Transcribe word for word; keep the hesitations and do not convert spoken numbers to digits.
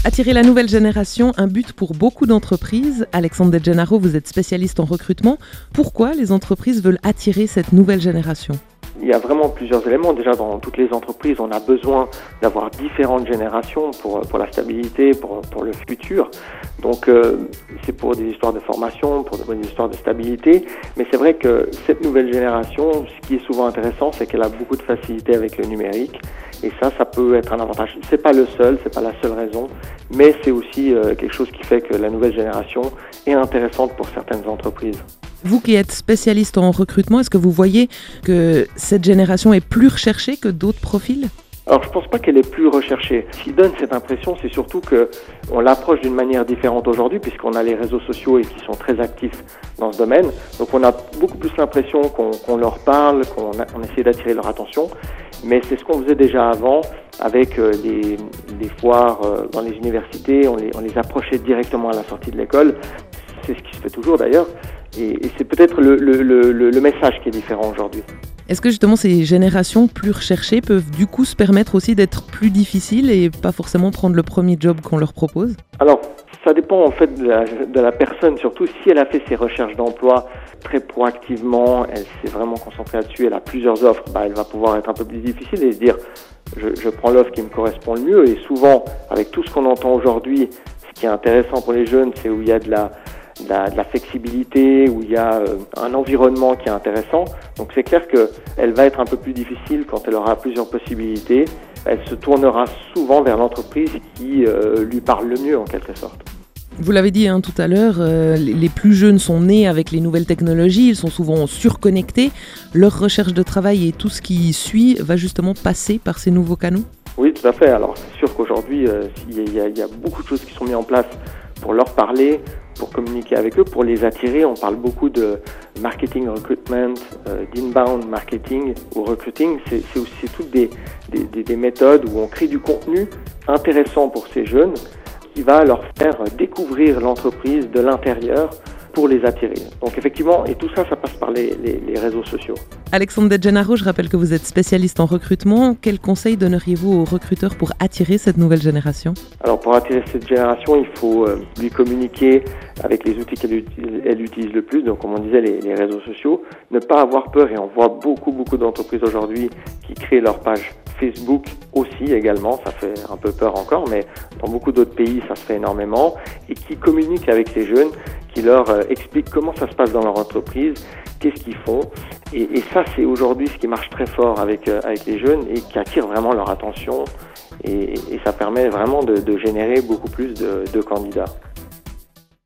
Attirer la nouvelle génération, un but pour beaucoup d'entreprises. Alexandre De Gennaro, vous êtes spécialiste en recrutement. Pourquoi les entreprises veulent attirer cette nouvelle génération ? Il y a vraiment plusieurs éléments. Déjà, dans toutes les entreprises, on a besoin d'avoir différentes générations pour, pour la stabilité, pour, pour le futur. Donc, euh, c'est pour des histoires de formation, pour des histoires de stabilité. Mais c'est vrai que cette nouvelle génération, ce qui est souvent intéressant, c'est qu'elle a beaucoup de facilité avec le numérique. Et ça, ça peut être un avantage. C'est pas le seul, c'est pas la seule raison, mais c'est aussi euh, quelque chose qui fait que la nouvelle génération est intéressante pour certaines entreprises. Vous qui êtes spécialiste en recrutement, est-ce que vous voyez que cette génération est plus recherchée que d'autres profils ? Alors, je pense pas qu'elle est plus recherchée. Ce qui donne cette impression, c'est surtout que on l'approche d'une manière différente aujourd'hui, puisqu'on a les réseaux sociaux et qui sont très actifs dans ce domaine. Donc, on a beaucoup plus l'impression qu'on, qu'on leur parle, qu'on a, on essaie d'attirer leur attention. Mais c'est ce qu'on faisait déjà avant avec euh, les, les foires euh, dans les universités. On les, on les approchait directement à la sortie de l'école. C'est ce qui se fait toujours d'ailleurs. Et, et c'est peut-être le, le, le, le message qui est différent aujourd'hui. Est-ce que justement ces générations plus recherchées peuvent du coup se permettre aussi d'être plus difficiles et pas forcément prendre le premier job qu'on leur propose ? Alors, ça dépend en fait de la, de la personne, surtout si elle a fait ses recherches d'emploi très proactivement, elle s'est vraiment concentrée là-dessus, elle a plusieurs offres, bah, elle va pouvoir être un peu plus difficile et se dire je, je prends l'offre qui me correspond le mieux. Et souvent, avec tout ce qu'on entend aujourd'hui, ce qui est intéressant pour les jeunes, c'est où il y a de la De la, de la flexibilité, où il y a euh, un environnement qui est intéressant. Donc c'est clair qu'elle va être un peu plus difficile quand elle aura plusieurs possibilités. Elle se tournera souvent vers l'entreprise qui euh, lui parle le mieux en quelque sorte. Vous l'avez dit hein, tout à l'heure, euh, les plus jeunes sont nés avec les nouvelles technologies, ils sont souvent surconnectés. Leur recherche de travail et tout ce qui suit va justement passer par ces nouveaux canaux ? Oui, tout à fait. Alors c'est sûr qu'aujourd'hui, euh, il y a, il y a beaucoup de choses qui sont mises en place pour leur parler, pour communiquer avec eux, pour les attirer. On parle beaucoup de marketing recruitment, euh, d'inbound marketing ou recruiting. C'est, c'est aussi toutes des, des, des méthodes où on crée du contenu intéressant pour ces jeunes qui va leur faire découvrir l'entreprise de l'intérieur pour les attirer. Donc effectivement, et tout ça, ça passe par les, les, les réseaux sociaux. Alexandre De Gennaro, je rappelle que vous êtes spécialiste en recrutement. Quels conseils donneriez-vous aux recruteurs pour attirer cette nouvelle génération ? Alors pour attirer cette génération, il faut euh, lui communiquer avec les outils qu'elle utilise, elle utilise le plus, donc comme on disait, les, les réseaux sociaux. Ne pas avoir peur, et on voit beaucoup, beaucoup d'entreprises aujourd'hui qui créent leur page Facebook aussi également, ça fait un peu peur encore, mais dans beaucoup d'autres pays, ça se fait énormément, et qui communiquent avec ces jeunes, qui leur euh, expliquent comment ça se passe dans leur entreprise, qu'est-ce qu'ils font. Et, et ça, c'est aujourd'hui ce qui marche très fort avec, euh, avec les jeunes et qui attire vraiment leur attention. Et, et ça permet vraiment de, de générer beaucoup plus de, de candidats.